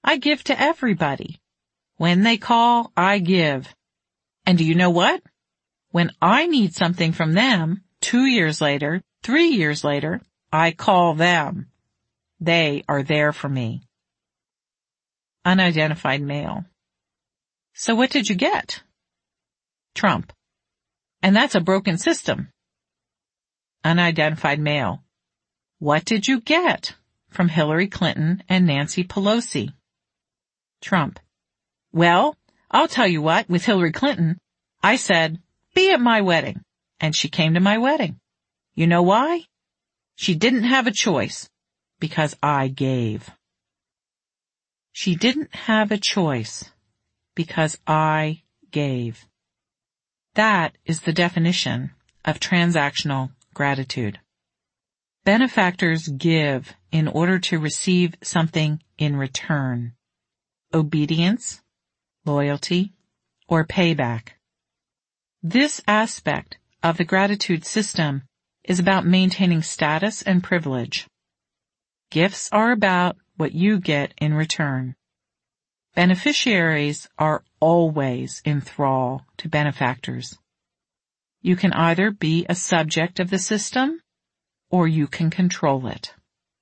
I give to everybody. When they call, I give. And do you know what? When I need something from them, 2 years later, 3 years later, I call them. They are there for me. Unidentified male. So what did you get? Trump. And that's a broken system. Unidentified male. What did you get from Hillary Clinton and Nancy Pelosi? Trump. Well, I'll tell you what, with Hillary Clinton, I said, be at my wedding, and she came to my wedding. You know why? She didn't have a choice, because I gave. She didn't have a choice, because I gave. That is the definition of transactional gratitude. Benefactors give in order to receive something in return. Obedience, loyalty, or payback. This aspect of the gratitude system is about maintaining status and privilege. Gifts are about what you get in return. Beneficiaries are always in thrall to benefactors. You can either be a subject of the system, or you can control it.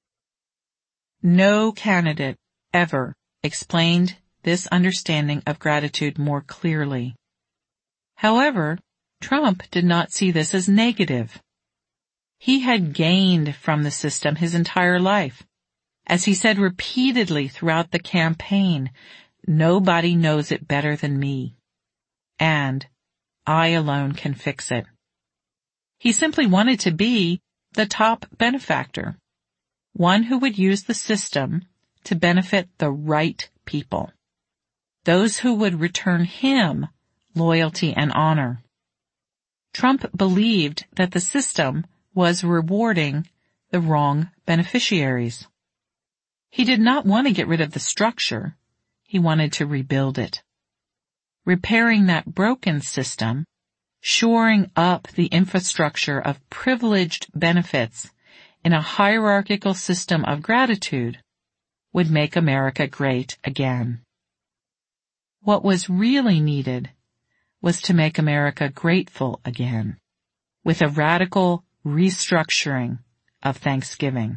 No candidate ever explained this understanding of gratitude more clearly. However, Trump did not see this as negative. He had gained from the system his entire life. As he said repeatedly throughout the campaign, nobody knows it better than me, and I alone can fix it. He simply wanted to be the top benefactor, one who would use the system to benefit the right people, those who would return him loyalty and honor. Trump believed that the system was rewarding the wrong beneficiaries. He did not want to get rid of the structure. He wanted to rebuild it. Repairing that broken system, shoring up the infrastructure of privileged benefits in a hierarchical system of gratitude, would make America great again. What was really needed was to make America grateful again, with a radical restructuring of Thanksgiving.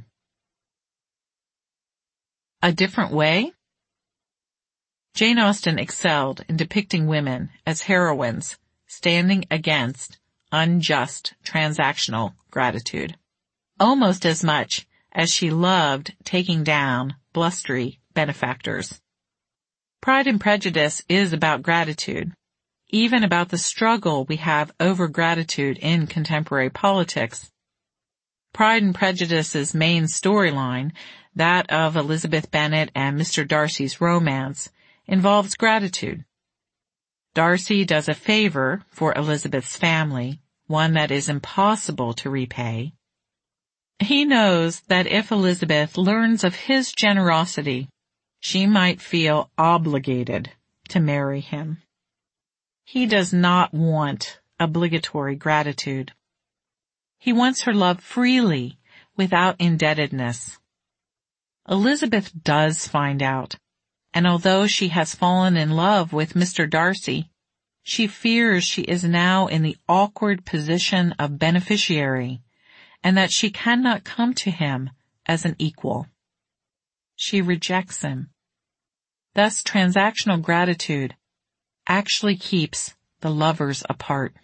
A different way? Jane Austen excelled in depicting women as heroines standing against unjust transactional gratitude, almost as much as she loved taking down blustery benefactors. Pride and Prejudice is about gratitude, even about the struggle we have over gratitude in contemporary politics. Pride and Prejudice's main storyline, that of Elizabeth Bennet and Mr. Darcy's romance, involves gratitude. Darcy does a favor for Elizabeth's family, one that is impossible to repay. He knows that if Elizabeth learns of his generosity, she might feel obligated to marry him. He does not want obligatory gratitude. He wants her love freely, without indebtedness. Elizabeth does find out, and although she has fallen in love with Mr. Darcy, she fears she is now in the awkward position of beneficiary, and that she cannot come to him as an equal. She rejects him. Thus, transactional gratitude actually keeps the lovers apart.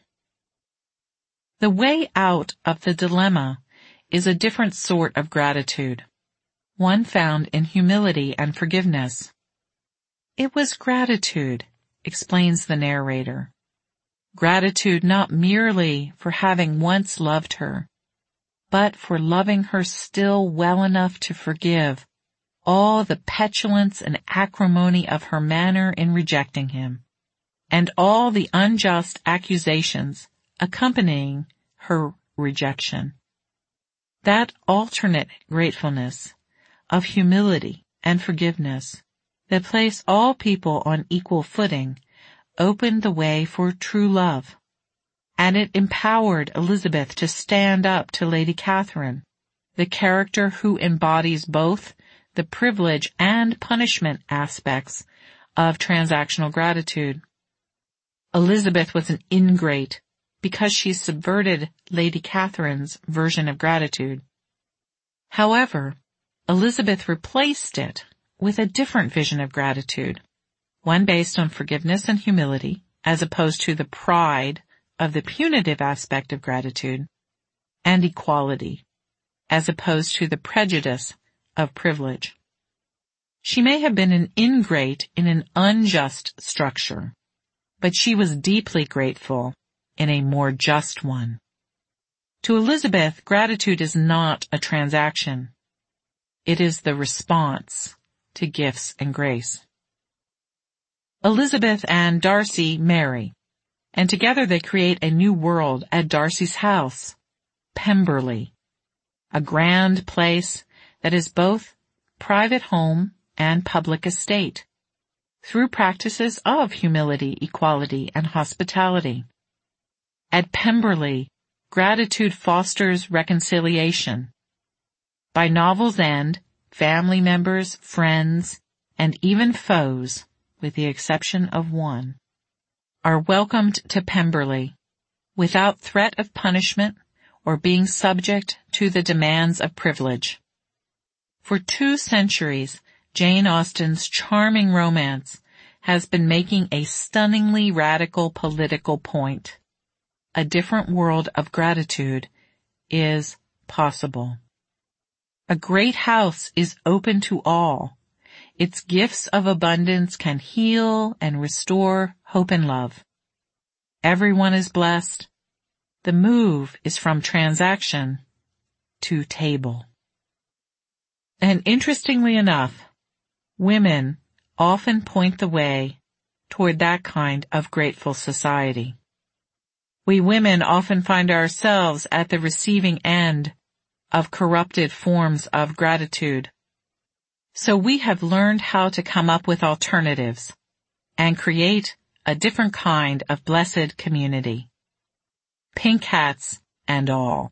The way out of the dilemma is a different sort of gratitude, one found in humility and forgiveness. It was gratitude, explains the narrator. Gratitude not merely for having once loved her, but for loving her still well enough to forgive all the petulance and acrimony of her manner in rejecting him, and all the unjust accusations accompanying her rejection. That alternate gratefulness of humility and forgiveness that place all people on equal footing opened the way for true love, and it empowered Elizabeth to stand up to Lady Catherine, the character who embodies both the privilege and punishment aspects of transactional gratitude. Elizabeth was an ingrate because she subverted Lady Catherine's version of gratitude. However, Elizabeth replaced it with a different vision of gratitude, one based on forgiveness and humility, as opposed to the pride of the punitive aspect of gratitude, and equality, as opposed to the prejudice of privilege. She may have been an ingrate in an unjust structure, but she was deeply grateful in a more just one. To Elizabeth, gratitude is not a transaction. It is the response to gifts and grace. Elizabeth and Darcy marry, and together they create a new world at Darcy's house, Pemberley, a grand place that is both private home and public estate, through practices of humility, equality, and hospitality. At Pemberley, gratitude fosters reconciliation. By novel's end, family members, friends, and even foes, with the exception of one, are welcomed to Pemberley without threat of punishment or being subject to the demands of privilege. For 2 centuries, Jane Austen's charming romance has been making a stunningly radical political point. A different world of gratitude is possible. A great house is open to all. Its gifts of abundance can heal and restore hope and love. Everyone is blessed. The move is from transaction to table. And interestingly enough, women often point the way toward that kind of grateful society. We women often find ourselves at the receiving end of corrupted forms of gratitude. So we have learned how to come up with alternatives and create a different kind of blessed community. Pink hats and all.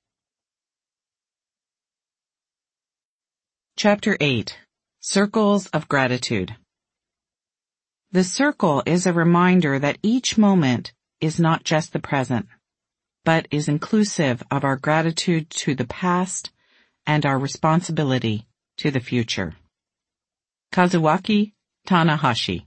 Chapter 8. Circles of Gratitude. The circle is a reminder that each moment is not just the present, but is inclusive of our gratitude to the past and our responsibility to the future. Kazuaki Tanahashi.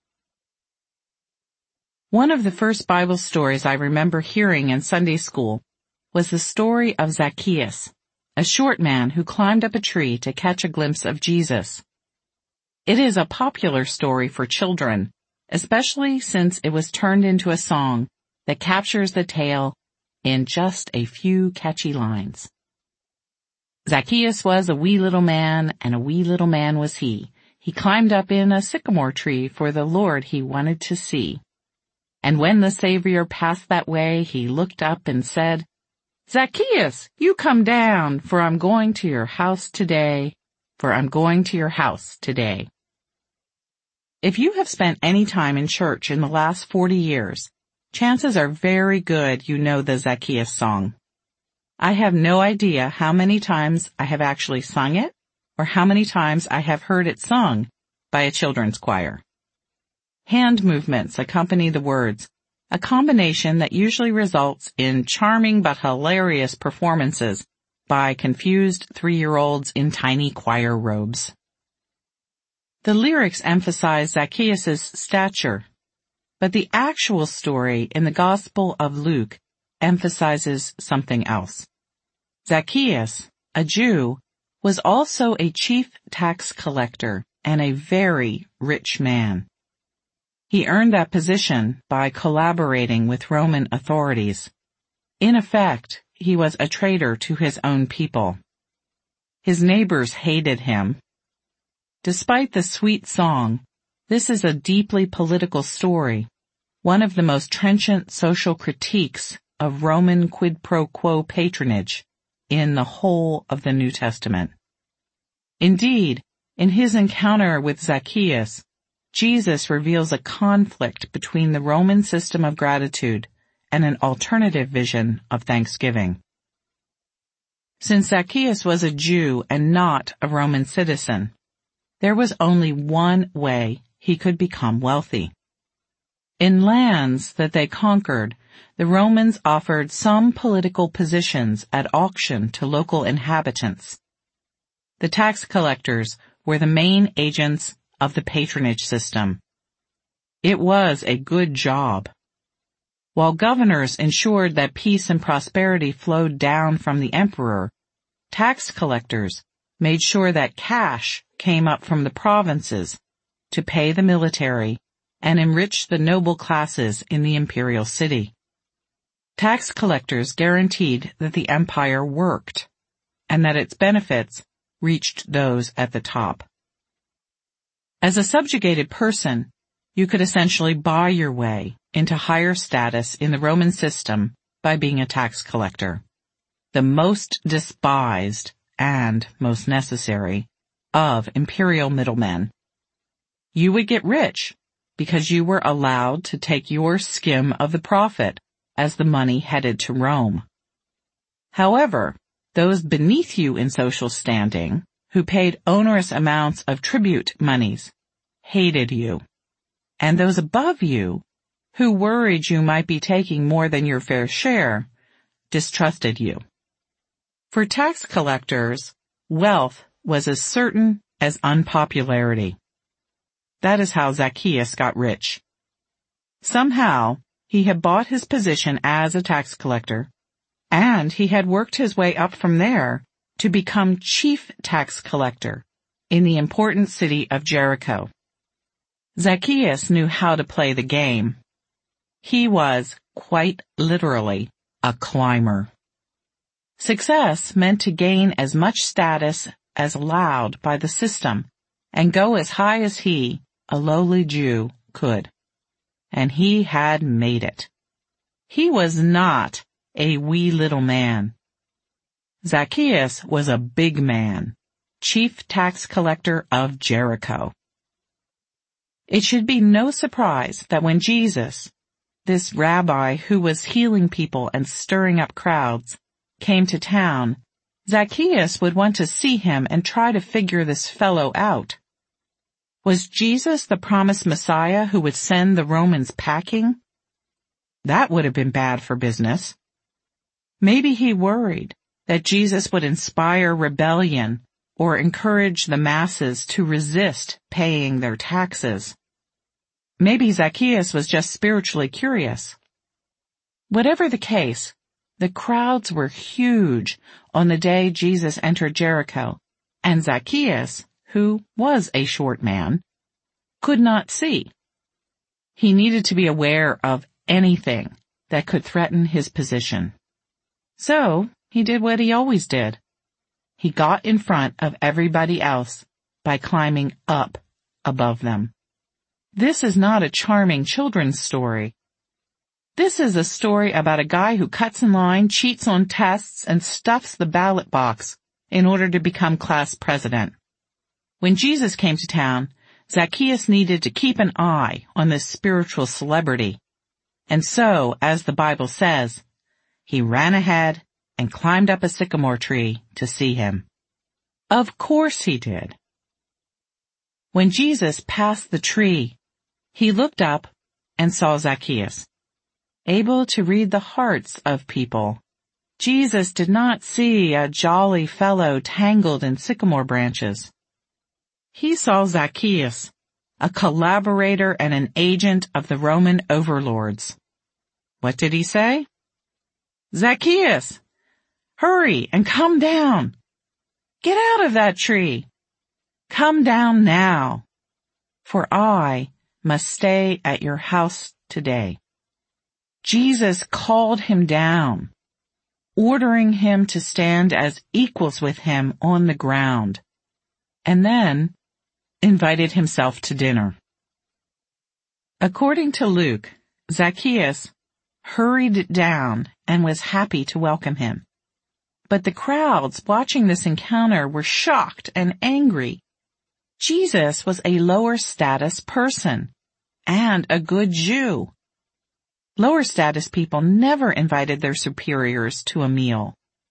One of the first Bible stories I remember hearing in Sunday school was the story of Zacchaeus, a short man who climbed up a tree to catch a glimpse of Jesus. It is a popular story for children, especially since it was turned into a song that captures the tale in just a few catchy lines. Zacchaeus was a wee little man, and a wee little man was he. He climbed up in a sycamore tree for the Lord he wanted to see. And when the Savior passed that way, he looked up and said, "Zacchaeus, you come down, for I'm going to your house today, for I'm going to your house today." If you have spent any time in church in the last 40 years, chances are very good you know the Zacchaeus song. I have no idea how many times I have actually sung it, or how many times I have heard it sung by a children's choir. Hand movements accompany the words, a combination that usually results in charming but hilarious performances by confused 3-year-olds in tiny choir robes. The lyrics emphasize Zacchaeus' stature, but the actual story in the Gospel of Luke emphasizes something else. Zacchaeus, a Jew, was also a chief tax collector and a very rich man. He earned that position by collaborating with Roman authorities. In effect, he was a traitor to his own people. His neighbors hated him. Despite the sweet song, this is a deeply political story, one of the most trenchant social critiques of Roman quid pro quo patronage in the whole of the New Testament. Indeed, in his encounter with Zacchaeus, Jesus reveals a conflict between the Roman system of gratitude and an alternative vision of thanksgiving. Since Zacchaeus was a Jew and not a Roman citizen, there was only one way he could become wealthy. In lands that they conquered, the Romans offered some political positions at auction to local inhabitants. The tax collectors were the main agents of the patronage system. It was a good job. While governors ensured that peace and prosperity flowed down from the emperor, tax collectors made sure that cash came up from the provinces to pay the military and enrich the noble classes in the imperial city. Tax collectors guaranteed that the empire worked and that its benefits reached those at the top. As a subjugated person, you could essentially buy your way into higher status in the Roman system by being a tax collector, the most despised and most necessary of imperial middlemen. You would get rich because you were allowed to take your skim of the profit as the money headed to Rome. However, those beneath you in social standing, who paid onerous amounts of tribute monies, hated you. And those above you, who worried you might be taking more than your fair share, distrusted you. For tax collectors, wealth was as certain as unpopularity. That is how Zacchaeus got rich. Somehow, he had bought his position as a tax collector, and he had worked his way up from there to become chief tax collector in the important city of Jericho. Zacchaeus knew how to play the game. He was, quite literally, a climber. Success meant to gain as much status as allowed by the system and go as high as he, a lowly Jew, could. And he had made it. He was not a wee little man. Zacchaeus was a big man, chief tax collector of Jericho. It should be no surprise that when Jesus, this rabbi who was healing people and stirring up crowds, came to town, Zacchaeus would want to see him and try to figure this fellow out. Was Jesus the promised Messiah who would send the Romans packing? That would have been bad for business. Maybe he worried that Jesus would inspire rebellion or encourage the masses to resist paying their taxes. Maybe Zacchaeus was just spiritually curious. Whatever the case, the crowds were huge on the day Jesus entered Jericho, and Zacchaeus, who was a short man, could not see. He needed to be aware of anything that could threaten his position. So, he did what he always did. He got in front of everybody else by climbing up above them. This is not a charming children's story. This is a story about a guy who cuts in line, cheats on tests, and stuffs the ballot box in order to become class president. When Jesus came to town, Zacchaeus needed to keep an eye on this spiritual celebrity. And so, as the Bible says, he ran ahead and climbed up a sycamore tree to see him. Of course he did. When Jesus passed the tree, he looked up and saw Zacchaeus. Able to read the hearts of people, Jesus did not see a jolly fellow tangled in sycamore branches. He saw Zacchaeus, a collaborator and an agent of the Roman overlords. What did he say? Zacchaeus, hurry and come down. Get out of that tree. Come down now, for I must stay at your house today. Jesus called him down, ordering him to stand as equals with him on the ground, and then invited himself to dinner. According to Luke, Zacchaeus hurried down and was happy to welcome him. But the crowds watching this encounter were shocked and angry. Jesus was a lower status person and a good Jew. Lower status people never invited their superiors to a meal.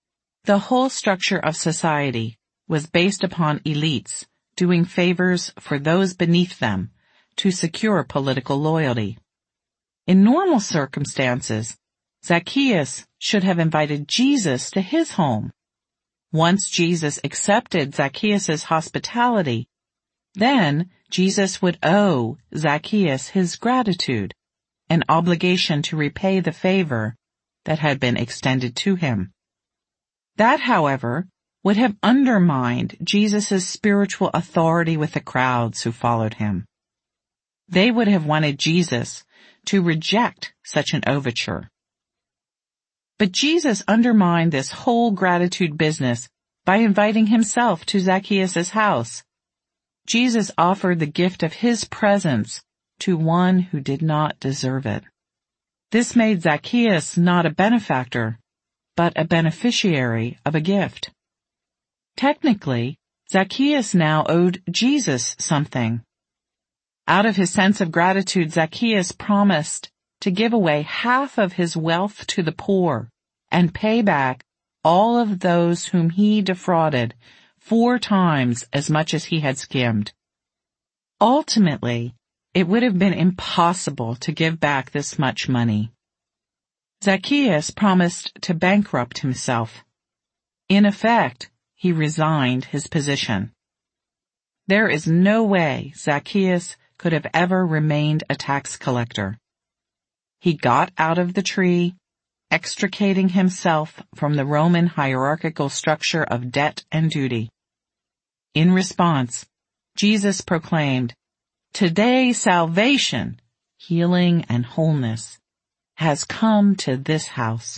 The whole structure of society was based upon elites doing favors for those beneath them to secure political loyalty. In normal circumstances, Zacchaeus should have invited Jesus to his home. Once Jesus accepted Zacchaeus' hospitality, then Jesus would owe Zacchaeus his gratitude, an obligation to repay the favor that had been extended to him. That, however, would have undermined Jesus' spiritual authority with the crowds who followed him. They would have wanted Jesus to reject such an overture. But Jesus undermined this whole gratitude business by inviting himself to Zacchaeus' house. Jesus offered the gift of his presence to one who did not deserve it. This made Zacchaeus not a benefactor, but a beneficiary of a gift. Technically, Zacchaeus now owed Jesus something. Out of his sense of gratitude, Zacchaeus promised to give away half of his wealth to the poor and pay back all of those whom he defrauded 4 times as much as he had skimmed. Ultimately, it would have been impossible to give back this much money. Zacchaeus promised to bankrupt himself. In effect, he resigned his position. There is no way Zacchaeus could have ever remained a tax collector. He got out of the tree, extricating himself from the Roman hierarchical structure of debt and duty. In response, Jesus proclaimed, "Today salvation, healing and wholeness, has come to this house."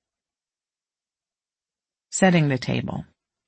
Setting the table.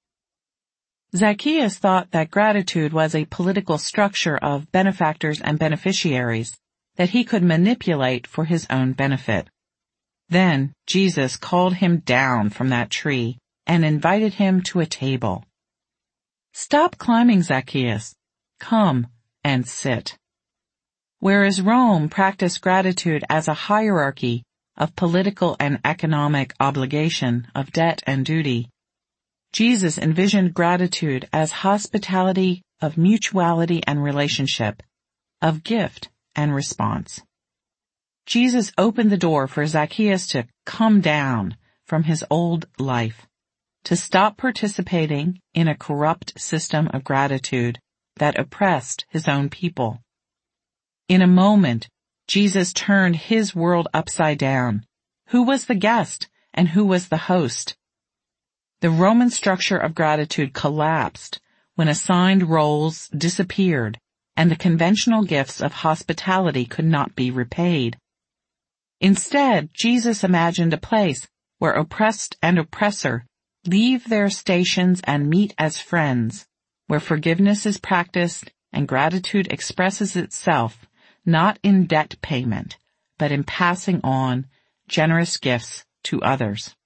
Zacchaeus thought that gratitude was a political structure of benefactors and beneficiaries that he could manipulate for his own benefit. Then Jesus called him down from that tree and invited him to a table. "Stop climbing, Zacchaeus. Come and sit." Whereas Rome practiced gratitude as a hierarchy of political and economic obligation, of debt and duty, Jesus envisioned gratitude as hospitality of mutuality and relationship, of gift and response. Jesus opened the door for Zacchaeus to come down from his old life, to stop participating in a corrupt system of gratitude that oppressed his own people. In a moment, Jesus turned his world upside down. Who was the guest and who was the host? The Roman structure of gratitude collapsed when assigned roles disappeared and the conventional gifts of hospitality could not be repaid. Instead, Jesus imagined a place where oppressed and oppressor leave their stations and meet as friends, where forgiveness is practiced and gratitude expresses itself not in debt payment, but in passing on generous gifts to others.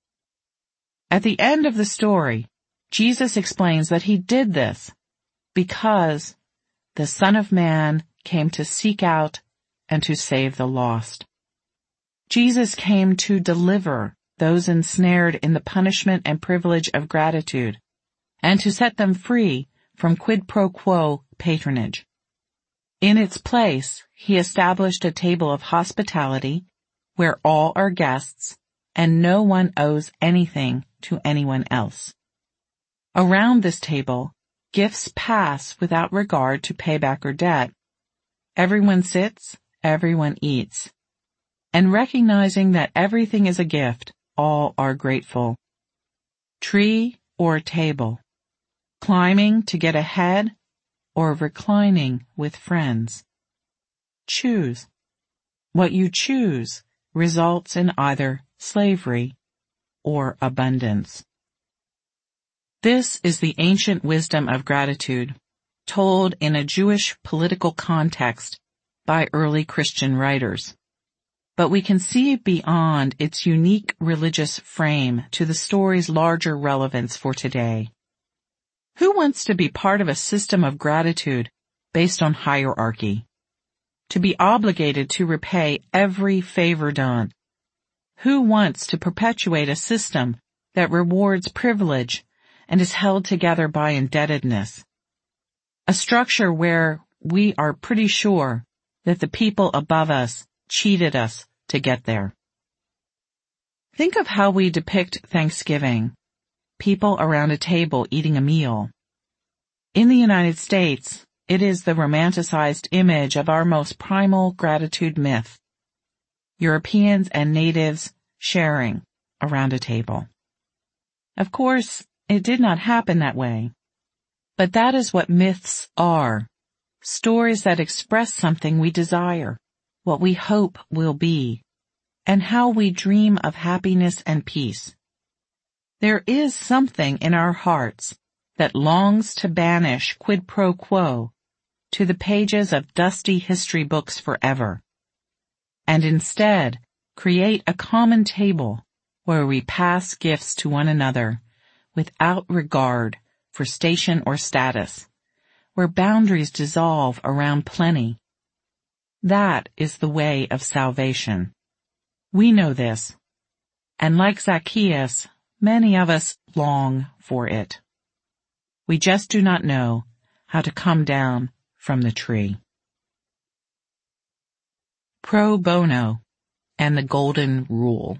At the end of the story, Jesus explains that he did this because the Son of Man came to seek out and to save the lost. Jesus came to deliver those ensnared in the punishment and privilege of gratitude, and to set them free from quid pro quo patronage. In its place, he established a table of hospitality where all are guests and no one owes anything to anyone else. Around this table, gifts pass without regard to payback or debt. Everyone sits, everyone eats. And recognizing that everything is a gift, all are grateful. Tree or table, climbing to get ahead or reclining with friends. Choose. What you choose results in either slavery or abundance. This is the ancient wisdom of gratitude, told in a Jewish political context by early Christian writers. But we can see beyond its unique religious frame to the story's larger relevance for today. Who wants to be part of a system of gratitude based on hierarchy? To be obligated to repay every favor done? Who wants to perpetuate a system that rewards privilege and is held together by indebtedness. A structure where we are pretty sure that the people above us cheated us to get there. Think of how we depict Thanksgiving. People around a table eating a meal. In the United States, it is the romanticized image of our most primal gratitude myth. Europeans and natives sharing around a table. Of course, it did not happen that way. But that is what myths are. Stories that express something we desire, what we hope will be, and how we dream of happiness and peace. There is something in our hearts that longs to banish quid pro quo to the pages of dusty history books forever, and instead create a common table where we pass gifts to one another without regard for station or status, where boundaries dissolve around plenty. That is the way of salvation. We know this, and like Zacchaeus, many of us long for it. We just do not know how to come down from the tree. Pro bono and the golden rule.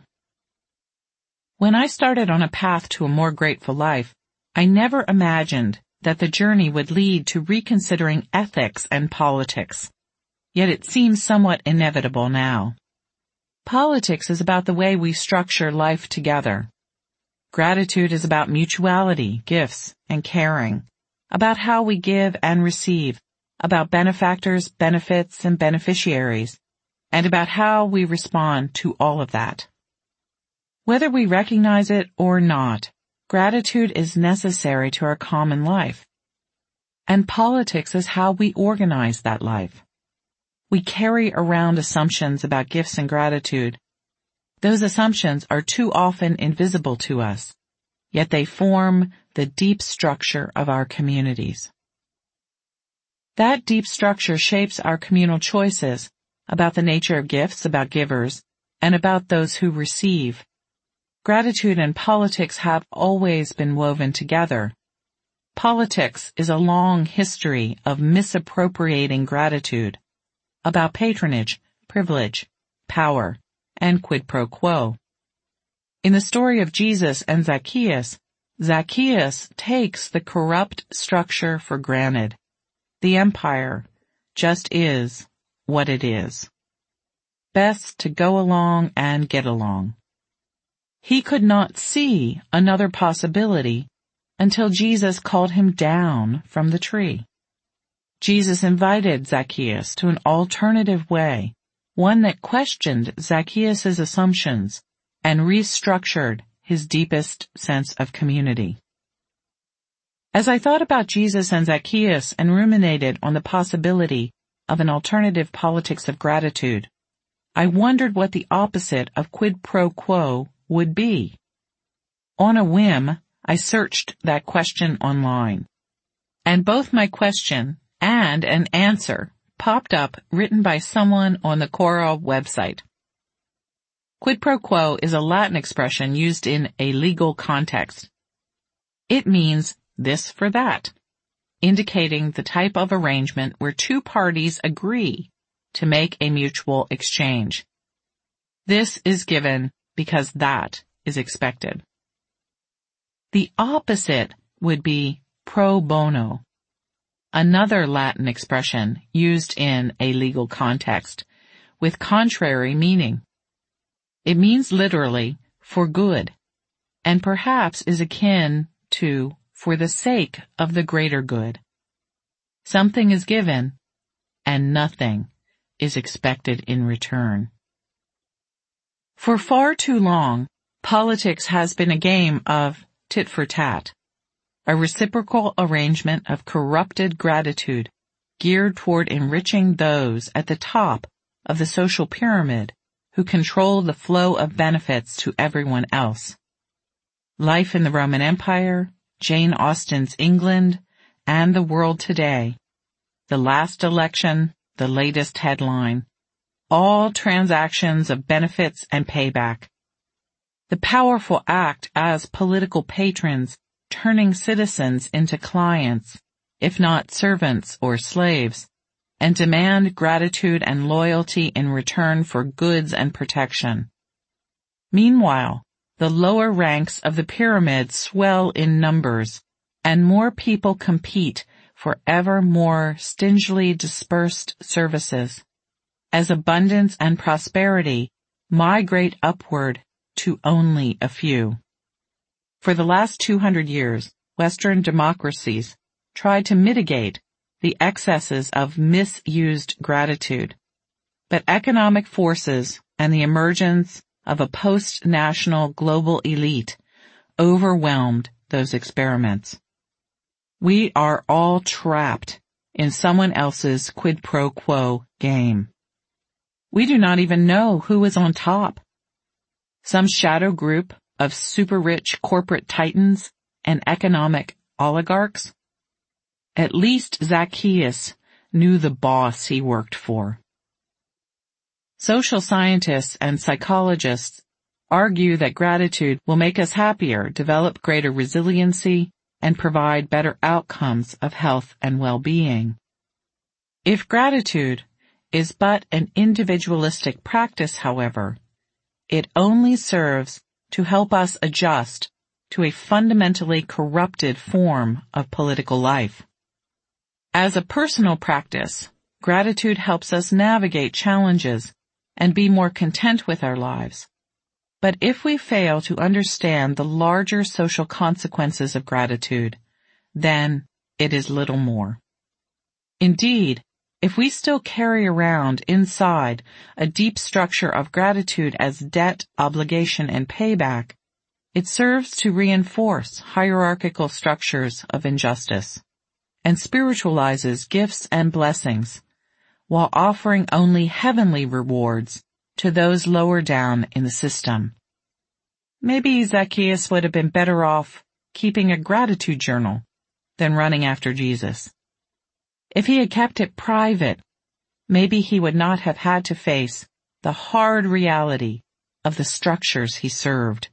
When I started on a path to a more grateful life, I never imagined that the journey would lead to reconsidering ethics and politics. Yet it seems somewhat inevitable now. Politics is about the way we structure life together. Gratitude is about mutuality, gifts, and caring, about how we give and receive, about benefactors, benefits, and beneficiaries, and about how we respond to all of that. Whether we recognize it or not, gratitude is necessary to our common life. And politics is how we organize that life. We carry around assumptions about gifts and gratitude. Those assumptions are too often invisible to us, yet they form the deep structure of our communities. That deep structure shapes our communal choices about the nature of gifts, about givers, and about those who receive. Gratitude and politics have always been woven together. Politics is a long history of misappropriating gratitude, about patronage, privilege, power, and quid pro quo. In the story of Jesus and Zacchaeus, Zacchaeus takes the corrupt structure for granted. The empire just is what it is. Best to go along and get along. He could not see another possibility until Jesus called him down from the tree. Jesus invited Zacchaeus to an alternative way, one that questioned Zacchaeus' assumptions and restructured his deepest sense of community. As I thought about Jesus and Zacchaeus and ruminated on the possibility of an alternative politics of gratitude, I wondered what the opposite of quid pro quo would be. On a whim, I searched that question online, and both my question and an answer popped up written by someone on the Quora website. Quid pro quo is a Latin expression used in a legal context. It means this for that, indicating the type of arrangement where two parties agree to make a mutual exchange. This is given because that is expected. The opposite would be pro bono, another Latin expression used in a legal context, with contrary meaning. It means literally for good, and perhaps is akin to for the sake of the greater good. Something is given, and nothing is expected in return. For far too long, politics has been a game of tit for tat, a reciprocal arrangement of corrupted gratitude geared toward enriching those at the top of the social pyramid who control the flow of benefits to everyone else. Life in the Roman Empire, Jane Austen's England, and the world today. The last election, the latest headline. All transactions of benefits and payback. the powerful act as political patrons, turning citizens into clients, if not servants or slaves, and demand gratitude and loyalty in return for goods and protection. Meanwhile, the lower ranks of the pyramid swell in numbers, and more people compete for ever more stingily dispersed services, as abundance and prosperity migrate upward to only a few. For the last 200 years, Western democracies tried to mitigate the excesses of misused gratitude, but economic forces and the emergence of a post-national global elite overwhelmed those experiments. We are all trapped in someone else's quid pro quo game. We do not even know who is on top. Some shadow group of super-rich corporate titans and economic oligarchs? At least Zacchaeus knew the boss he worked for. Social scientists and psychologists argue that gratitude will make us happier, develop greater resiliency, and provide better outcomes of health and well-being. If gratitude is but an individualistic practice, however, it only serves to help us adjust to a fundamentally corrupted form of political life. As a personal practice, gratitude helps us navigate challenges and be more content with our lives. But if we fail to understand the larger social consequences of gratitude, then it is little more. Indeed, if we still carry around inside a deep structure of gratitude as debt, obligation, and payback, it serves to reinforce hierarchical structures of injustice and spiritualizes gifts and blessings, while offering only heavenly rewards to those lower down in the system. Maybe Zacchaeus would have been better off keeping a gratitude journal than running after Jesus. If he had kept it private, maybe he would not have had to face the hard reality of the structures he served.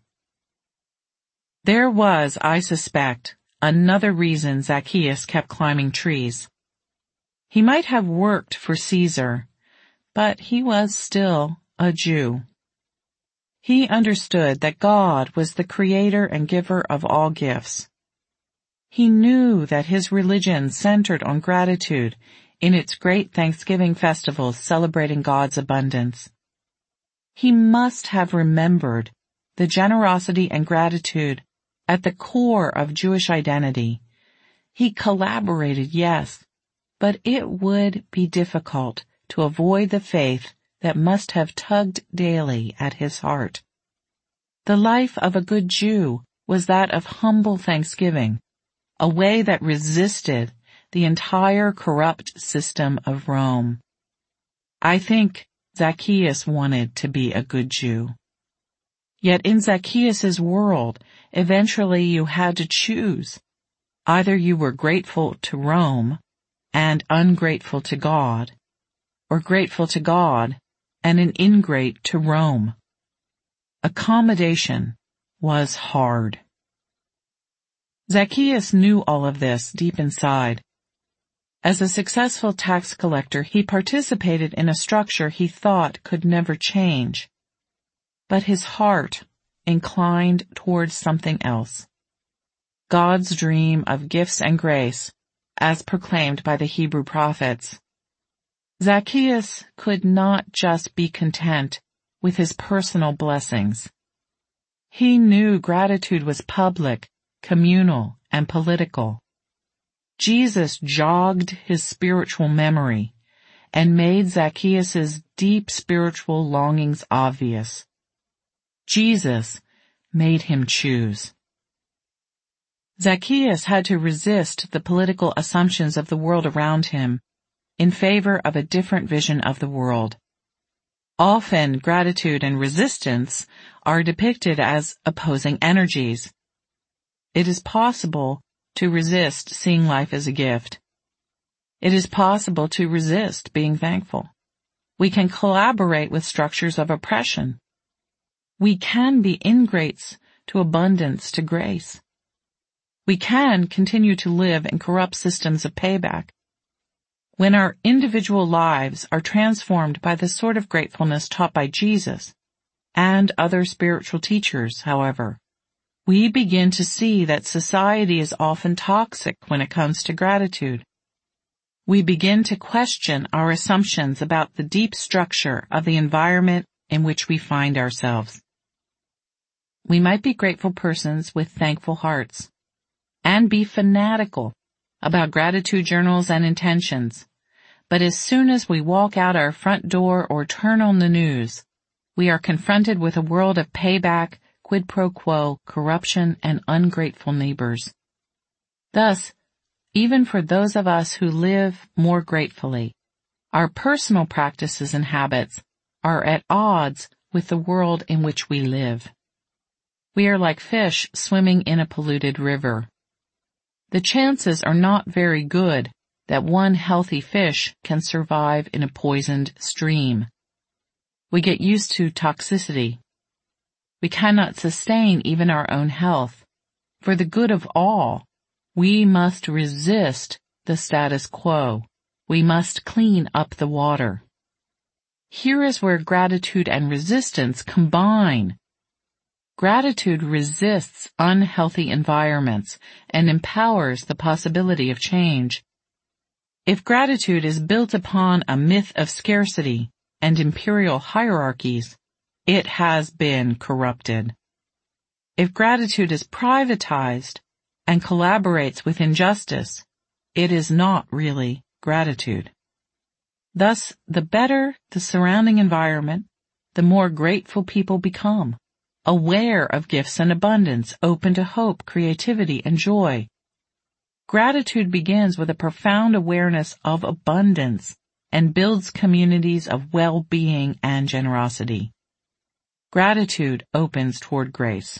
There was, I suspect, another reason Zacchaeus kept climbing trees. He might have worked for Caesar, but he was still a Jew. He understood that God was the creator and giver of all gifts. He knew that his religion centered on gratitude in its great Thanksgiving festivals celebrating God's abundance. He must have remembered the generosity and gratitude at the core of Jewish identity. He collaborated, yes, but it would be difficult to avoid the faith that must have tugged daily at his heart. The life of a good Jew was that of humble thanksgiving, a way that resisted the entire corrupt system of Rome. I think Zacchaeus wanted to be a good Jew. Yet in Zacchaeus' world, eventually you had to choose. Either you were grateful to Rome and ungrateful to God, or grateful to God and an ingrate to Rome. Accommodation was hard. Zacchaeus knew all of this deep inside. As a successful tax collector, he participated in a structure he thought could never change. But his heart inclined towards something else. God's dream of gifts and grace, as proclaimed by the Hebrew prophets. Zacchaeus could not just be content with his personal blessings. He knew gratitude was public, communal, and political. Jesus jogged his spiritual memory and made Zacchaeus' deep spiritual longings obvious. Jesus made him choose. Zacchaeus had to resist the political assumptions of the world around him in favor of a different vision of the world. Often, gratitude and resistance are depicted as opposing energies. It is possible to resist seeing life as a gift. It is possible to resist being thankful. We can collaborate with structures of oppression. we can be ingrates to abundance, to grace. We can continue to live in corrupt systems of payback. When our individual lives are transformed by the sort of gratefulness taught by Jesus and other spiritual teachers, however, we begin to see that society is often toxic when it comes to gratitude. We begin to question our assumptions about the deep structure of the environment in which we find ourselves. We might be grateful persons with thankful hearts and be fanatical about gratitude journals and intentions, but as soon as we walk out our front door or turn on the news, we are confronted with a world of payback, quid pro quo, corruption, and ungrateful neighbors. Thus, even for those of us who live more gratefully, our personal practices and habits are at odds with the world in which we live. We are like fish swimming in a polluted river. The chances are not very good that one healthy fish can survive in a poisoned stream. We get used to toxicity. We cannot sustain even our own health. For the good of all, we must resist the status quo. We must clean up the water. Here is where gratitude and resistance combine. Gratitude resists unhealthy environments and empowers the possibility of change. If gratitude is built upon a myth of scarcity and imperial hierarchies, it has been corrupted. If gratitude is privatized and collaborates with injustice, it is not really gratitude. Thus, the better the surrounding environment, the more grateful people become, aware of gifts and abundance, open to hope, creativity, and joy. Gratitude begins with a profound awareness of abundance and builds communities of well-being and generosity. Gratitude opens toward grace.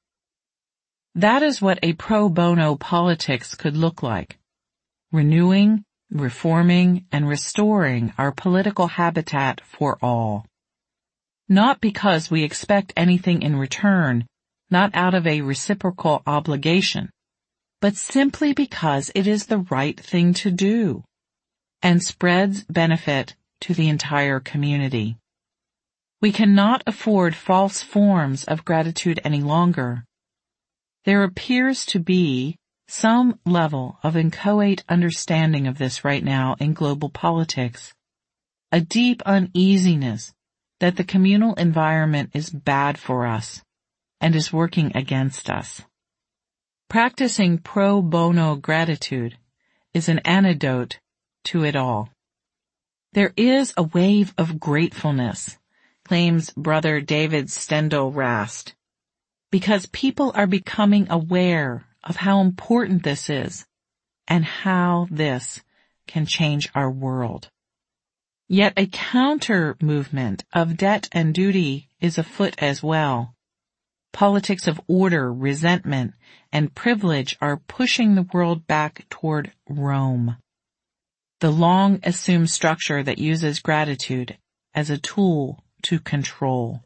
That is what a pro bono politics could look like. Renewing, reforming, and restoring our political habitat for all. Not because we expect anything in return, not out of a reciprocal obligation, but simply because it is the right thing to do and spreads benefit to the entire community. We cannot afford false forms of gratitude any longer. There appears to be some level of inchoate understanding of this right now in global politics, a deep uneasiness that the communal environment is bad for us and is working against us. Practicing pro bono gratitude is an antidote to it all. There is a wave of gratefulness, claims Brother David Steindl-Rast, because people are becoming aware of how important this is and how this can change our world. Yet a counter-movement of debt and duty is afoot as well. Politics of order, resentment, and privilege are pushing the world back toward Rome, the long-assumed structure that uses gratitude as a tool to control.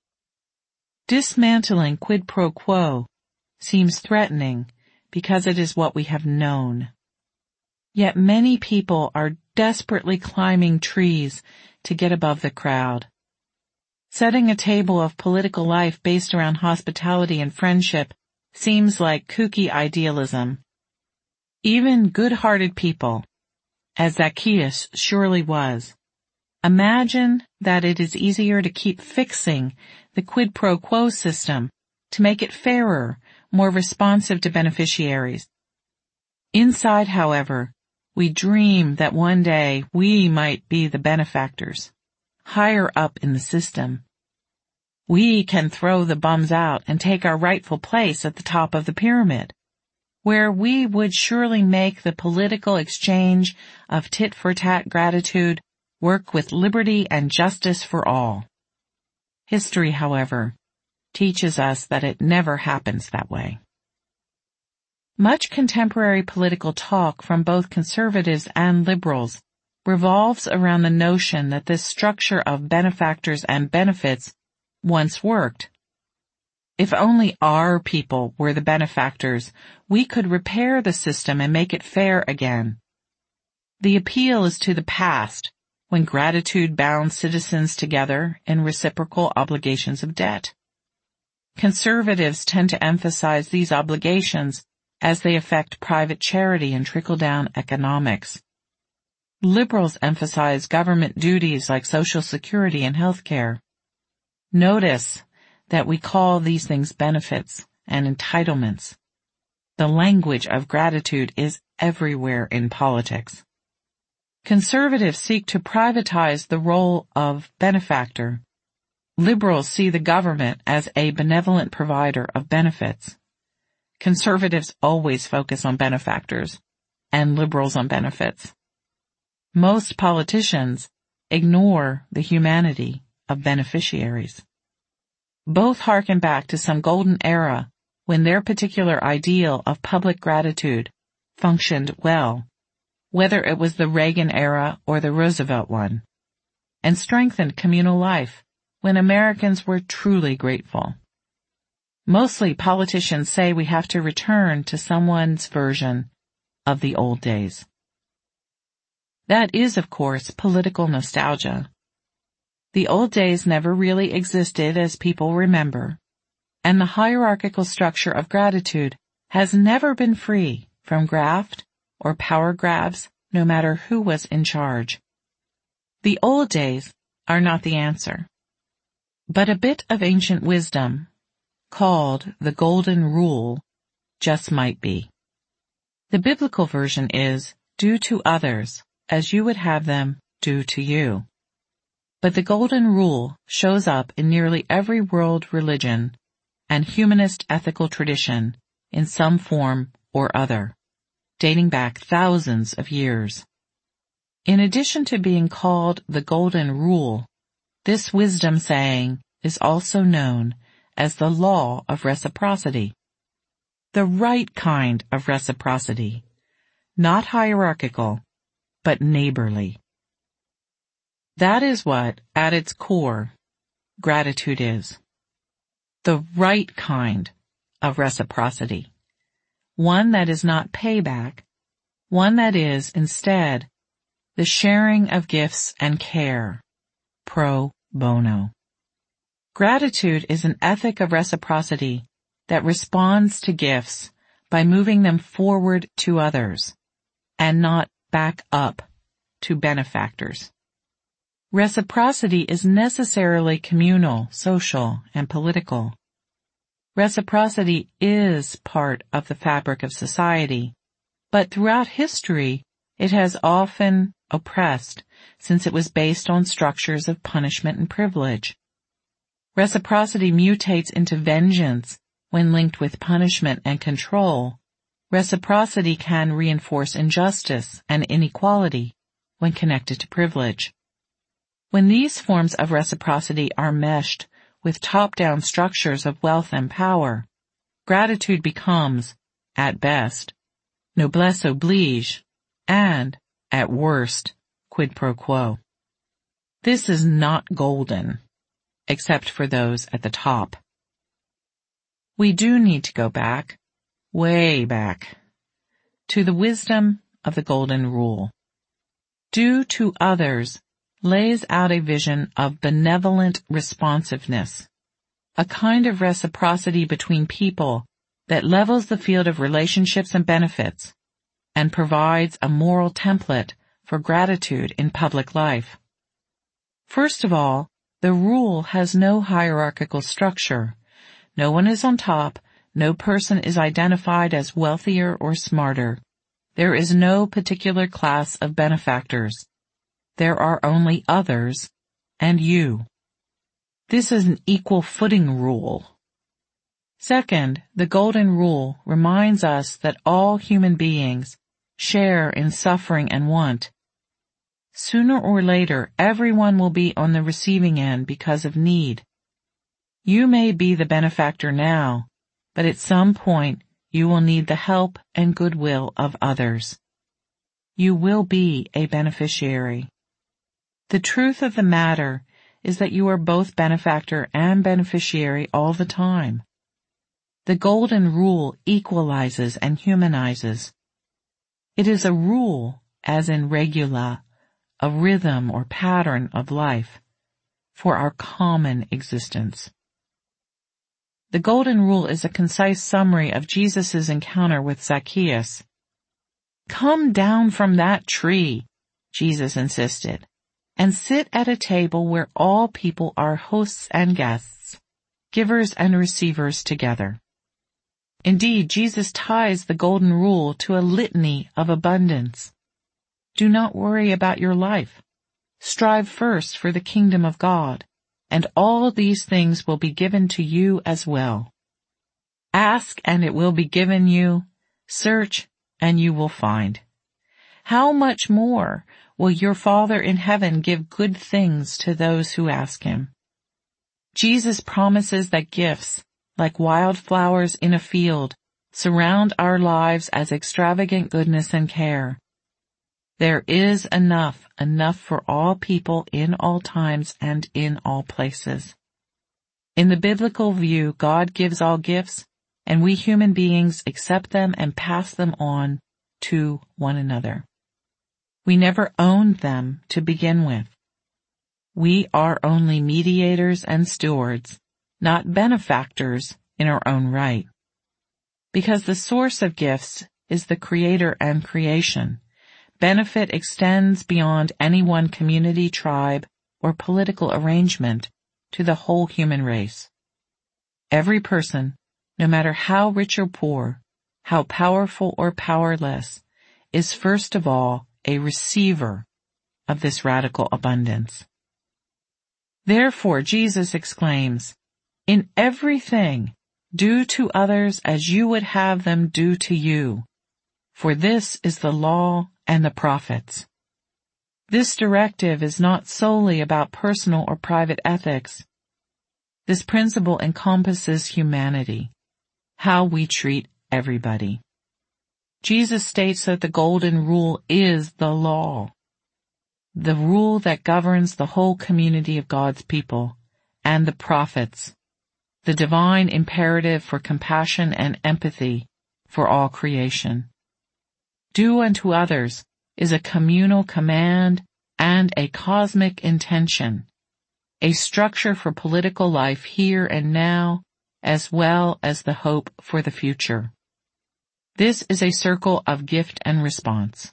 Dismantling quid pro quo seems threatening because it is what we have known. Yet many people are desperately climbing trees to get above the crowd. Setting a table of political life based around hospitality and friendship seems like kooky idealism. Even good-hearted people, as Zacchaeus surely was, imagine that it is easier to keep fixing the quid pro quo system to make it fairer, more responsive to beneficiaries. Inside, however, we dream that one day we might be the benefactors, higher up in the system. We can throw the bums out and take our rightful place at the top of the pyramid, where we would surely make the political exchange of tit-for-tat gratitude work with liberty and justice for all. History, however, teaches us that it never happens that way. Much contemporary political talk from both conservatives and liberals revolves around the notion that this structure of benefactors and benefits once worked If only our people were the benefactors, we could repair the system and make it fair again. The appeal is to the past, when gratitude bound citizens together in reciprocal obligations of debt. Conservatives tend to emphasize these obligations as they affect private charity and trickle-down economics. Liberals emphasize government duties like Social Security and health care. Notice that we call these things benefits and entitlements. The language of gratitude is everywhere in politics. Conservatives seek to privatize the role of benefactor. Liberals see the government as a benevolent provider of benefits. Conservatives always focus on benefactors, and liberals on benefits. Most politicians ignore the humanity of beneficiaries. Both harken back to some golden era when their particular ideal of public gratitude functioned well, whether it was the Reagan era or the Roosevelt one, and strengthened communal life when Americans were truly grateful. Mostly politicians say we have to return to someone's version of the old days. That is, of course, political nostalgia. The old days never really existed as people remember, and the hierarchical structure of gratitude has never been free from graft or power grabs, no matter who was in charge. The old days are not the answer, but a bit of ancient wisdom, called the Golden Rule, just might be. The biblical version is, do to others as you would have them do to you. But the Golden Rule shows up in nearly every world religion and humanist ethical tradition in some form or other, dating back thousands of years. In addition to being called the Golden Rule, this wisdom saying is also known as the law of reciprocity. The right kind of reciprocity, not hierarchical, but neighborly. That is what, at its core, gratitude is. The right kind of reciprocity. One that is not payback, one that is, instead, the sharing of gifts and care, pro bono. Gratitude is an ethic of reciprocity that responds to gifts by moving them forward to others, and not back up to benefactors. Reciprocity is necessarily communal, social, and political. Reciprocity is part of the fabric of society, but throughout history, it has often oppressed since it was based on structures of punishment and privilege. Reciprocity mutates into vengeance when linked with punishment and control. Reciprocity can reinforce injustice and inequality when connected to privilege. When these forms of reciprocity are meshed with top-down structures of wealth and power, gratitude becomes, at best, noblesse oblige, and, at worst, quid pro quo. This is not golden, except for those at the top. We do need to go back, way back, to the wisdom of the Golden Rule. Do to others lays out a vision of benevolent responsiveness, a kind of reciprocity between people that levels the field of relationships and benefits, and provides a moral template for gratitude in public life. First of all, the rule has no hierarchical structure. No one is on top, no person is identified as wealthier or smarter. There is no particular class of benefactors. There are only others and you. This is an equal footing rule. Second, the Golden Rule reminds us that all human beings share in suffering and want. Sooner or later, everyone will be on the receiving end because of need. You may be the benefactor now, but at some point you will need the help and goodwill of others. You will be a beneficiary. The truth of the matter is that you are both benefactor and beneficiary all the time. The golden rule equalizes and humanizes. It is a rule, as in regula, a rhythm or pattern of life, for our common existence. The golden rule is a concise summary of Jesus' encounter with Zacchaeus. "Come down from that tree," Jesus insisted, "and sit at a table where all people are hosts and guests, givers and receivers together." Indeed, Jesus ties the golden rule to a litany of abundance. Do not worry about your life. Strive first for the kingdom of God, and all these things will be given to you as well. Ask and it will be given you. Search and you will find. How much more will your Father in heaven give good things to those who ask him? Jesus promises that gifts, like wildflowers in a field, surround our lives as extravagant goodness and care. There is enough for all people in all times and in all places. In the biblical view, God gives all gifts, and we human beings accept them and pass them on to one another. We never owned them to begin with. We are only mediators and stewards, not benefactors in our own right. Because the source of gifts is the Creator and creation, benefit extends beyond any one community, tribe, or political arrangement to the whole human race. Every person, no matter how rich or poor, how powerful or powerless, is first of all a receiver of this radical abundance. Therefore, Jesus exclaims, "In everything, do to others as you would have them do to you, for this is the law and the prophets." This directive is not solely about personal or private ethics. This principle encompasses humanity, how we treat everybody. Jesus states that the golden rule is the law, the rule that governs the whole community of God's people, and the prophets, the divine imperative for compassion and empathy for all creation. Do unto others is a communal command and a cosmic intention, a structure for political life here and now, as well as the hope for the future. This is a circle of gift and response.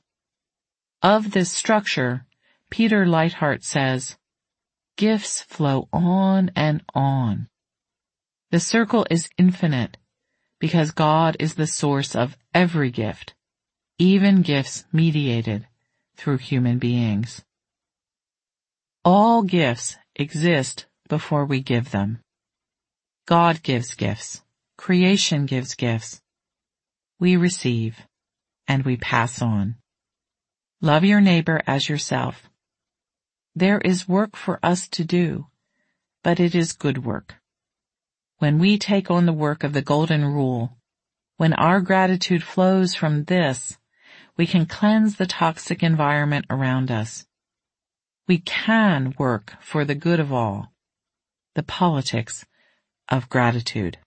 Of this structure, Peter Leithart says, "Gifts flow on and on." The circle is infinite because God is the source of every gift, even gifts mediated through human beings. All gifts exist before we give them. God gives gifts. Creation gives gifts. We receive, and we pass on. Love your neighbor as yourself. There is work for us to do, but it is good work. When we take on the work of the golden rule, when our gratitude flows from this, we can cleanse the toxic environment around us. We can work for the good of all, the politics of gratitude.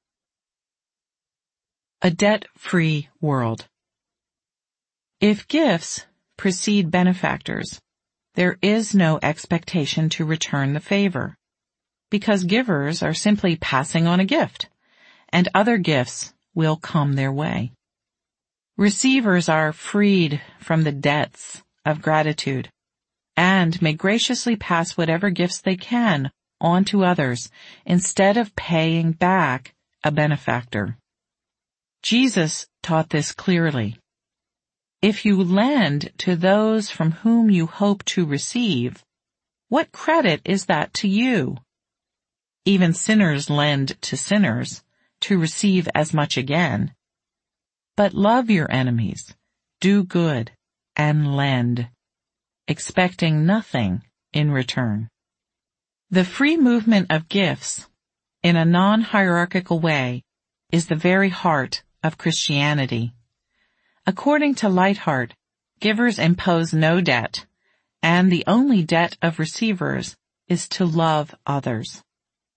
A debt-free world. If gifts precede benefactors, there is no expectation to return the favor, because givers are simply passing on a gift, and other gifts will come their way. Receivers are freed from the debts of gratitude, and may graciously pass whatever gifts they can on to others instead of paying back a benefactor. Jesus taught this clearly. If you lend to those from whom you hope to receive, what credit is that to you? Even sinners lend to sinners to receive as much again. But love your enemies, do good, and lend, expecting nothing in return. The free movement of gifts, in a non-hierarchical way, is the very heart of Christianity. According to Leithart, givers impose no debt, and the only debt of receivers is to love others.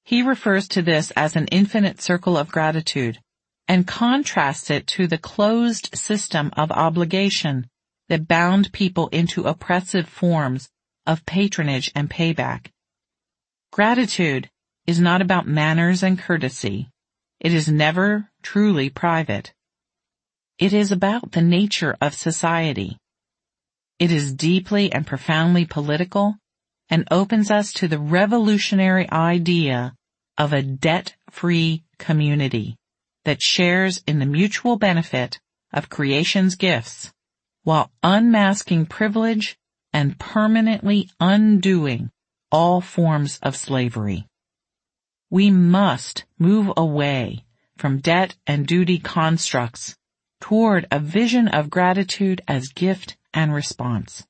He refers to this as an infinite circle of gratitude and contrasts it to the closed system of obligation that bound people into oppressive forms of patronage and payback. Gratitude is not about manners and courtesy. It is never truly private. It is about the nature of society. It is deeply and profoundly political and opens us to the revolutionary idea of a debt-free community that shares in the mutual benefit of creation's gifts while unmasking privilege and permanently undoing all forms of slavery. We must move away from debt and duty constructs toward a vision of gratitude as gift and response.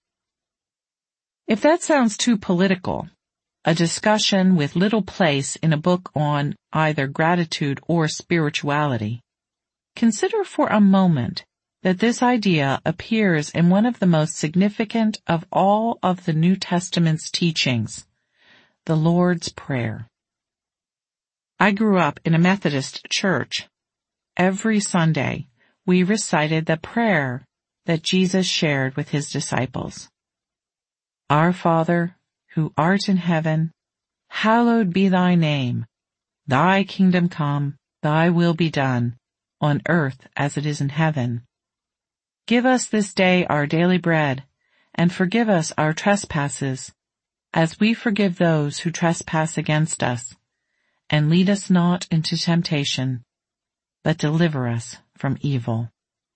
If that sounds too political, a discussion with little place in a book on either gratitude or spirituality, consider for a moment that this idea appears in one of the most significant of all of the New Testament's teachings, the Lord's Prayer. I grew up in a Methodist church. Every Sunday, we recited the prayer that Jesus shared with his disciples. Our Father, who art in heaven, hallowed be thy name. Thy kingdom come, thy will be done, on earth as it is in heaven. Give us this day our daily bread, and forgive us our trespasses, as we forgive those who trespass against us. And lead us not into temptation, but deliver us from evil.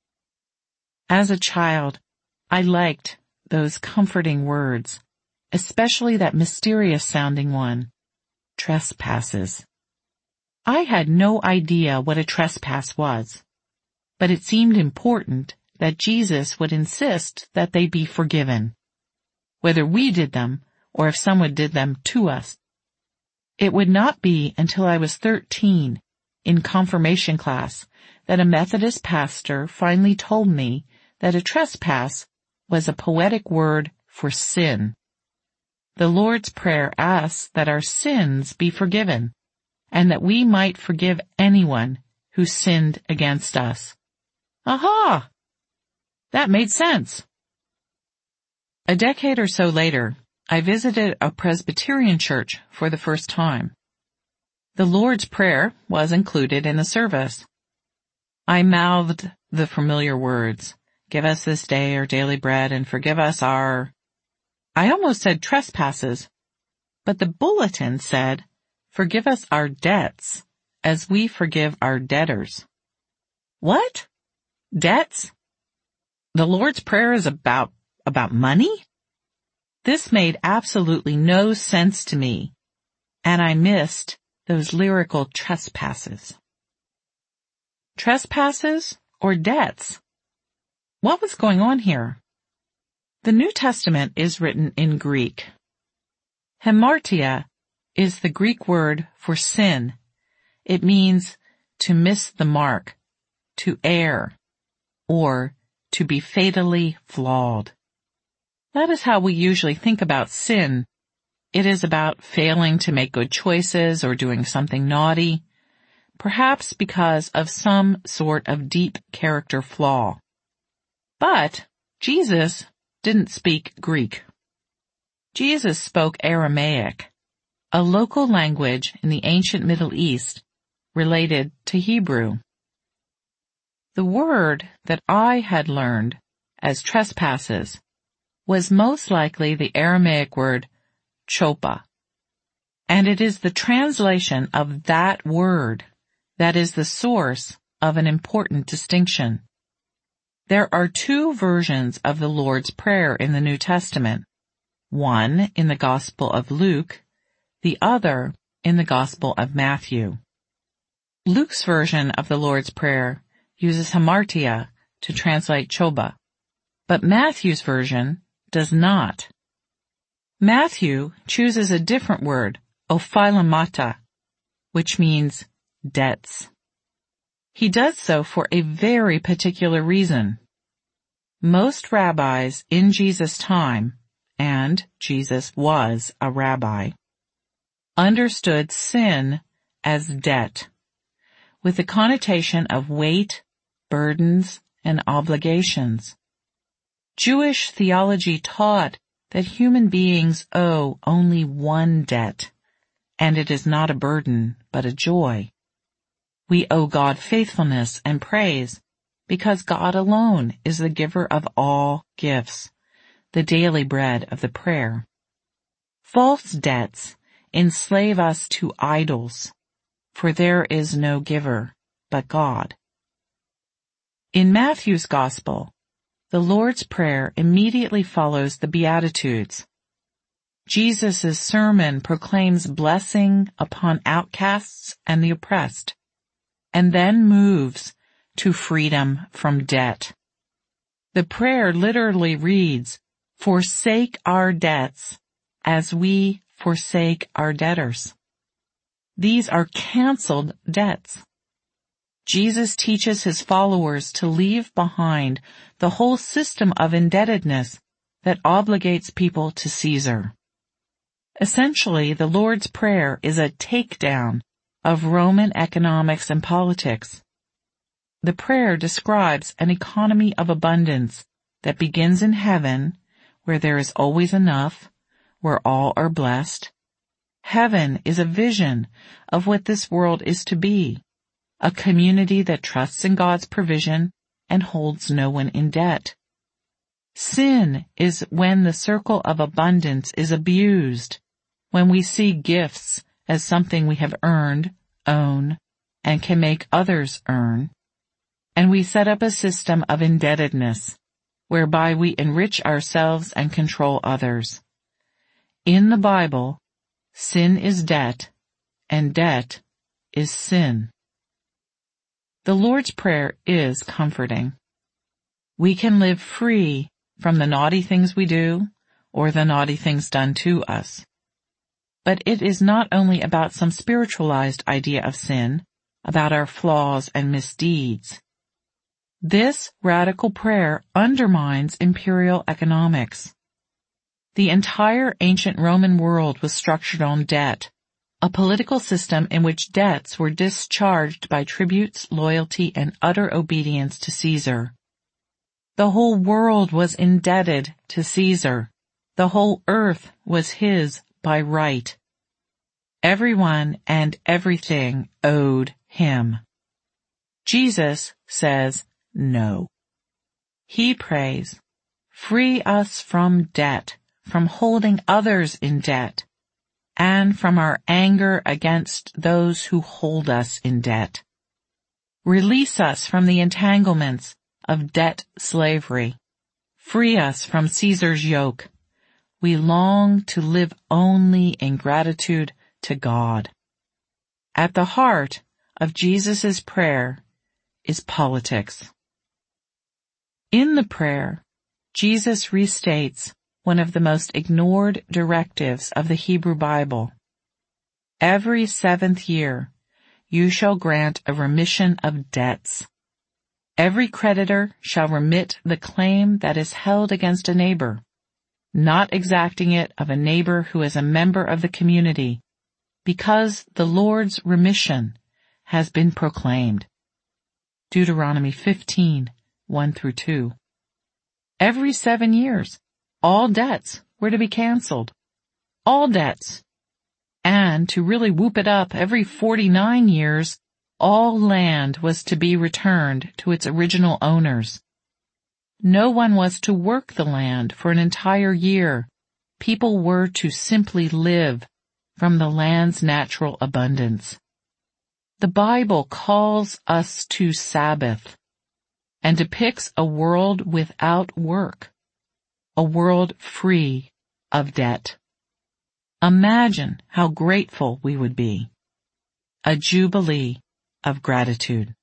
As a child, I liked those comforting words, especially that mysterious-sounding one, trespasses. I had no idea what a trespass was, but it seemed important that Jesus would insist that they be forgiven, whether we did them or if someone did them to us. It would not be until I was 13 in confirmation class that a Methodist pastor finally told me that a trespass was a poetic word for sin. The Lord's Prayer asks that our sins be forgiven and that we might forgive anyone who sinned against us. Aha! That made sense. A decade or so later, I visited a Presbyterian church for the first time. The Lord's Prayer was included in the service. I mouthed the familiar words, give us this day our daily bread and forgive us our... I almost said trespasses, but the bulletin said, forgive us our debts as we forgive our debtors. What? Debts? The Lord's Prayer is about money? This made absolutely no sense to me, and I missed those lyrical trespasses. Trespasses or debts? What was going on here? The New Testament is written in Greek. Hamartia is the Greek word for sin. It means to miss the mark, to err, or to be fatally flawed. That is how we usually think about sin. It is about failing to make good choices or doing something naughty, perhaps because of some sort of deep character flaw. But Jesus didn't speak Greek. Jesus spoke Aramaic, a local language in the ancient Middle East related to Hebrew. The word that I had learned as trespasses was most likely the Aramaic word chopa, and it is the translation of that word that is the source of an important distinction. There are two versions of the Lord's Prayer in the New Testament, one in the Gospel of Luke, the other in the Gospel of Matthew. Luke's version of the Lord's Prayer uses hamartia to translate choba, but Matthew's version does not. Matthew chooses a different word, ophilemata, which means debts. He does so for a very particular reason. Most rabbis in Jesus' time, and Jesus was a rabbi, understood sin as debt, with the connotation of weight, burdens, and obligations. Jewish theology taught that human beings owe only one debt, and it is not a burden, but a joy. We owe God faithfulness and praise because God alone is the giver of all gifts, the daily bread of the prayer. False debts enslave us to idols, for there is no giver but God. In Matthew's Gospel, the Lord's Prayer immediately follows the Beatitudes. Jesus' sermon proclaims blessing upon outcasts and the oppressed, and then moves to freedom from debt. The prayer literally reads, "Forsake our debts as we forsake our debtors." These are canceled debts. Jesus teaches his followers to leave behind the whole system of indebtedness that obligates people to Caesar. Essentially, the Lord's Prayer is a takedown of Roman economics and politics. The prayer describes an economy of abundance that begins in heaven, where there is always enough, where all are blessed. Heaven is a vision of what this world is to be, a community that trusts in God's provision and holds no one in debt. Sin is when the circle of abundance is abused, when we see gifts as something we have earned, own, and can make others earn, and we set up a system of indebtedness, whereby we enrich ourselves and control others. In the Bible, sin is debt, and debt is sin. The Lord's Prayer is comforting. We can live free from the naughty things we do or the naughty things done to us. But it is not only about some spiritualized idea of sin, about our flaws and misdeeds. This radical prayer undermines imperial economics. The entire ancient Roman world was structured on debt, a political system in which debts were discharged by tributes, loyalty, and utter obedience to Caesar. The whole world was indebted to Caesar. The whole earth was his by right. Everyone and everything owed him. Jesus says no. He prays, "Free us from debt, from holding others in debt, and from our anger against those who hold us in debt. Release us from the entanglements of debt slavery. Free us from Caesar's yoke. We long to live only in gratitude to God." At the heart of Jesus' prayer is politics. In the prayer, Jesus restates one of the most ignored directives of the Hebrew Bible. Every 7th year, you shall grant a remission of debts. Every creditor shall remit the claim that is held against a neighbor, not exacting it of a neighbor who is a member of the community, because the Lord's remission has been proclaimed. Deuteronomy 15:1-2. Every 7 years, all debts were to be canceled. All debts. And to really whoop it up, every 49 years, all land was to be returned to its original owners. No one was to work the land for an entire year. People were to simply live from the land's natural abundance. The Bible calls us to Sabbath and depicts a world without work, a world free of debt. Imagine how grateful we would be. A jubilee of gratitude.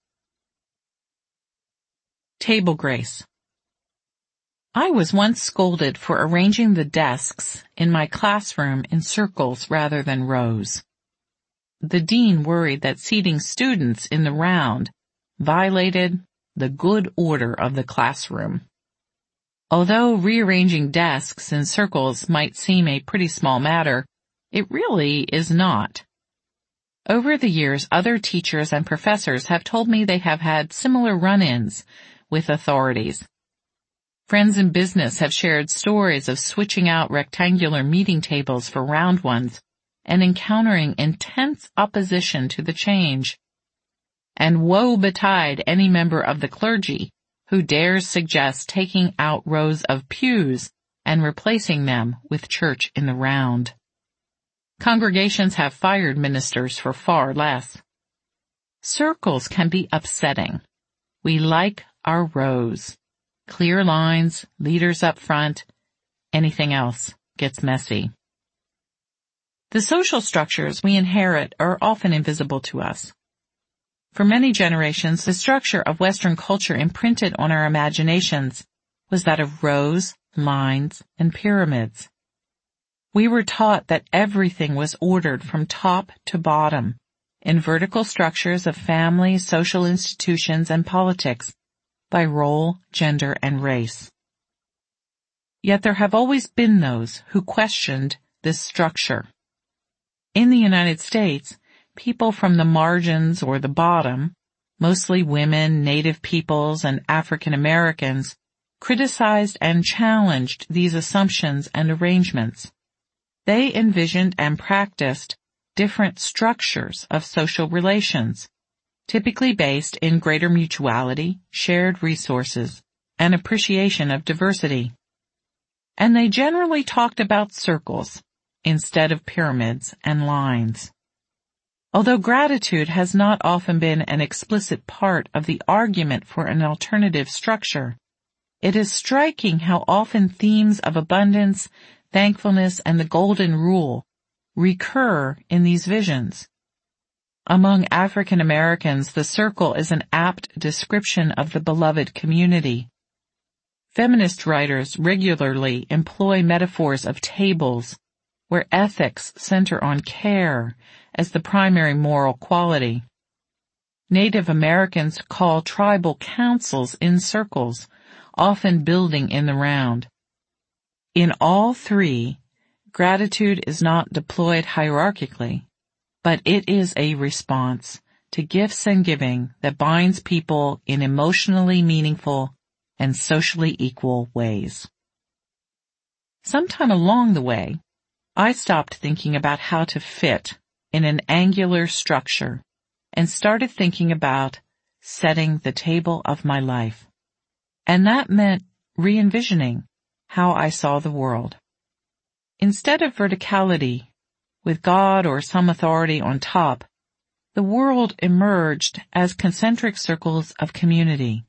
Table grace. I was once scolded for arranging the desks in my classroom in circles rather than rows. The dean worried that seating students in the round violated the good order of the classroom. Although rearranging desks in circles might seem a pretty small matter, It really is not. Over the years, other teachers and professors have told me they have had similar run-ins with authorities. Friends in business have shared stories of switching out rectangular meeting tables for round ones and encountering intense opposition to the change. And woe betide any member of the clergy who dares suggest taking out rows of pews and replacing them with church in the round. Congregations have fired ministers for far less. Circles can be upsetting. We like our rows. Clear lines, leaders up front. Anything else gets messy. The social structures we inherit are often invisible to us. For many generations, the structure of Western culture imprinted on our imaginations was that of rows, lines, and pyramids. We were taught that everything was ordered from top to bottom, in vertical structures of family, social institutions, and politics, by role, gender, and race. Yet there have always been those who questioned this structure. In the United States, people from the margins or the bottom, mostly women, Native peoples, and African Americans, criticized and challenged these assumptions and arrangements. They envisioned and practiced different structures of social relations, typically based in greater mutuality, shared resources, and appreciation of diversity. And they generally talked about circles instead of pyramids and lines. Although gratitude has not often been an explicit part of the argument for an alternative structure, it is striking how often themes of abundance, thankfulness, and the golden rule recur in these visions. Among African Americans, the circle is an apt description of the beloved community. Feminist writers regularly employ metaphors of tables, where ethics center on care as the primary moral quality. Native Americans call tribal councils in circles, often building in the round. In all three, gratitude is not deployed hierarchically, but it is a response to gifts and giving that binds people in emotionally meaningful and socially equal ways. Sometime along the way, I stopped thinking about how to fit in an angular structure and started thinking about setting the table of my life. And that meant re-envisioning how I saw the world. Instead of verticality, with God or some authority on top, the world emerged as concentric circles of community.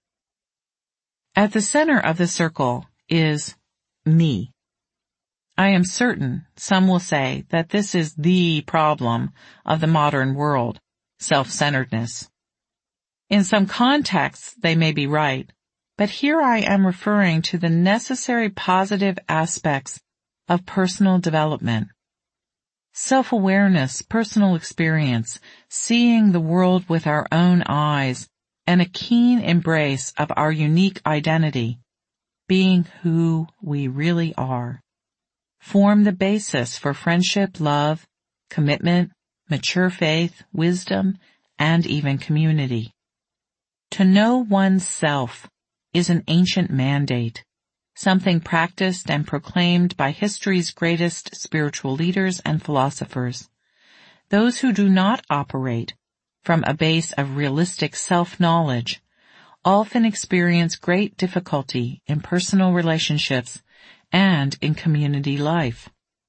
At the center of the circle is me. I am certain some will say that this is the problem of the modern world, self-centeredness. In some contexts, they may be right, but here I am referring to the necessary positive aspects of personal development. Self-awareness, personal experience, seeing the world with our own eyes, and a keen embrace of our unique identity, being who we really are, form the basis for friendship, love, commitment, mature faith, wisdom, and even community. To know oneself is an ancient mandate, something practiced and proclaimed by history's greatest spiritual leaders and philosophers. Those who do not operate from a base of realistic self-knowledge often experience great difficulty in personal relationships and in community life.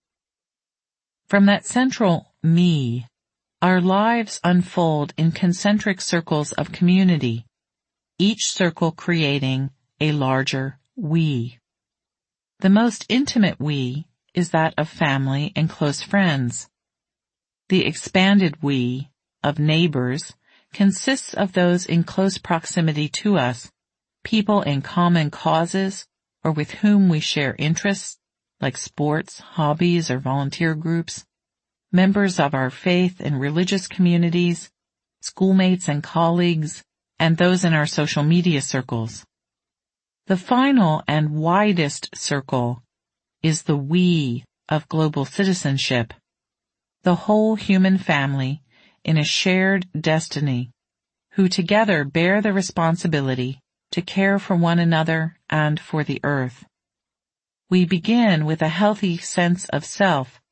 From that central me, our lives unfold in concentric circles of community, each circle creating a larger we. The most intimate we is that of family and close friends. The expanded we of neighbors consists of those in close proximity to us, people in common causes or with whom we share interests like sports, hobbies, or volunteer groups, members of our faith and religious communities, schoolmates and colleagues, and those in our social media circles. The final and widest circle is the we of global citizenship, the whole human family in a shared destiny, who together bear the responsibility to care for one another and for the earth. We begin with a healthy sense of self